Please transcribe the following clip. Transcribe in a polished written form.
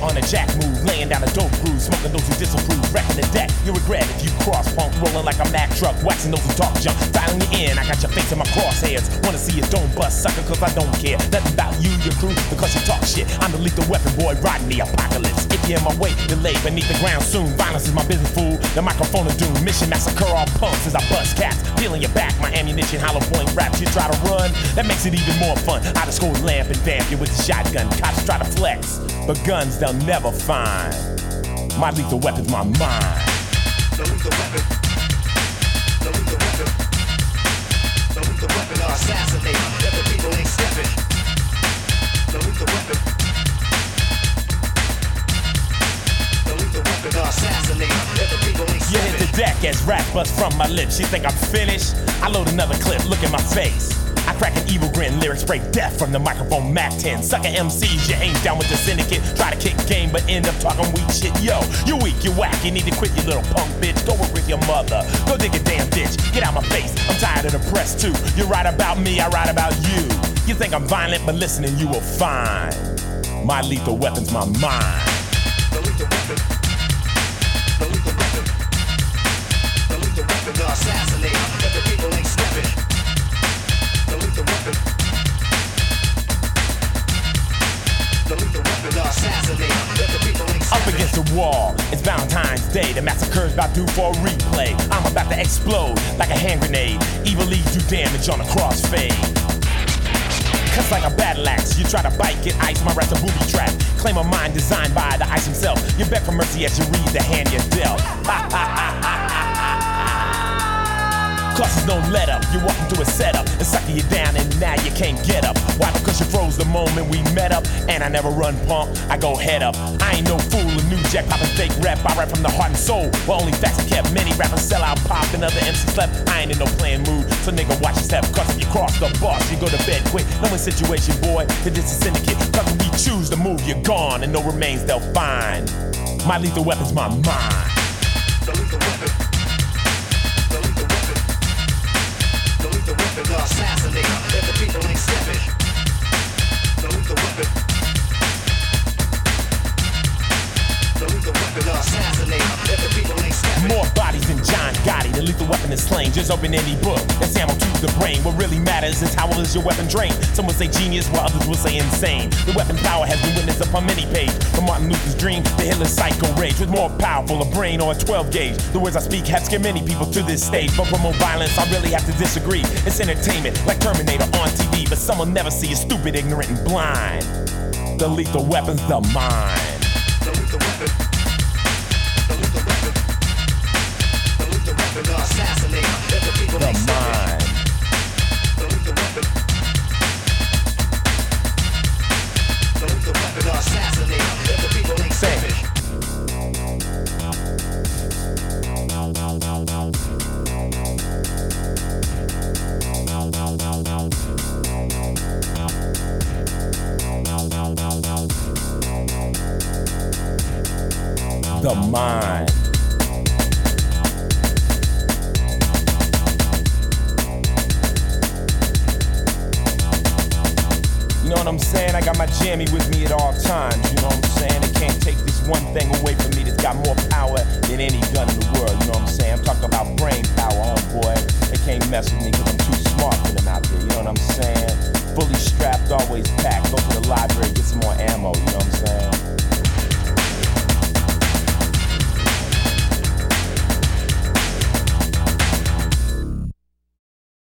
on a jack move, laying down a dope groove, smoking those who disapprove, wrecking the deck. You regret if you cross punk, rolling like a Mack truck, waxing those who talk junk, dialing you in. I got your face in my crosshairs. Wanna see you don't bust, sucker, cause I don't care. Nothing about you, your crew, because you talk shit. I'm the lethal weapon boy, riding the apocalypse. If you're in my way, you're laid beneath the ground soon. Violence is my business, fool. The microphone of doom. Mission massacre all punks as I bust cats. Peeling your back, my ammunition, hollow point raps. You try to run, that makes it even more fun. I just go lamp and vamp you with the shotgun. Cops try to flex, but guns they'll never find. My lethal weapon's my mind. The lethal weapon. The lethal weapon. The lethal weapon to assassinate. If the people ain't stepping. The lethal weapon. The lethal weapon to assassinate. If the people ain't stepping. You hit the deck as rap bust from my lips. You think I'm finished? I load another clip, look at my face. I crack an evil grin, lyrics spray death from the microphone Mac 10. Sucker MCs, you ain't down with the syndicate. Try to kick game, but end up talking weak shit. Yo, you weak, you whack, you need to quit, you little punk bitch. Go work with your mother, go dig a damn ditch. Get out my face, I'm tired of the press too. You write about me, I write about you. You think I'm violent, but listening you will find my lethal weapon's my mind. The lethal weapon. The lethal weapon. The lethal weapon to assassinate. If the people ain't stepping. The lethal weapon. The lethal weapon to assassinate. If the people ain't stepping. Up against the wall, it's Valentine's Day. The massacre's about due for a replay. I'm about to explode like a hand grenade. Evil leads do damage on a crossfade. Cuts like a battle axe. You try to bite, get ice, my rap's a booby trap. Claim a mind designed by the ice himself. You beg for mercy as you read the hand you're dealt. Cause there's no let up. You're walking through a setup and sucking you down, and now you can't get up. Why? Because you froze the moment we met up. And I never run punk, I go head up. I ain't no fool, a new jack popping fake rap. I rap from the heart and soul. Well, only facts are kept. Many rappers sell out, pop, and other MCs slept. I ain't in no playing mood, so nigga watch your step. Cause if you cross the boss, you go to bed quick. No one situation, boy, to this is syndicate. Cause when we choose to move, you're gone, and no remains they'll find. My lethal weapon's my mind. The lethal weapon. The lethal weapon. The lethal weapon to assassinate. If the people ain't stepping. The lethal weapon. The lethal weapon to assassinate. If the people ain't stepping. More bodies than John Gotti. The lethal weapon is slain. Just open any book. That's ammo to the brain. What really matters is how well is your weapon drained. Some will say genius, while others will say insane. The weapon power has been witnessed upon many pages. From Martin Luther's dream to Hitler's psycho rage. With more powerful a brain or a 12 gauge. The words I speak have scared many people to this stage. But promote violence, I really have to disagree. It's entertainment, like Terminator on TV. But some will never see you stupid, ignorant, and blind. The lethal weapon's the mind. The lethal weapon. The lethal weapon. The lethal weapon to assassinate. If the people The ain't stepping. mind. The lethal weapon. The lethal weapon to assassinate. If the people ain't Say. stepping. The mind. You know what I'm saying? I got my jammy with me at all times. You know what I'm saying? They can't take this one thing away from me that's got more power than any gun in the world. You know what I'm saying? I'm talking about brain power, homeboy. They can't mess with me because I'm too smart for them out there. You know what I'm saying? Fully strapped, always packed. Go to the library, get some more ammo. You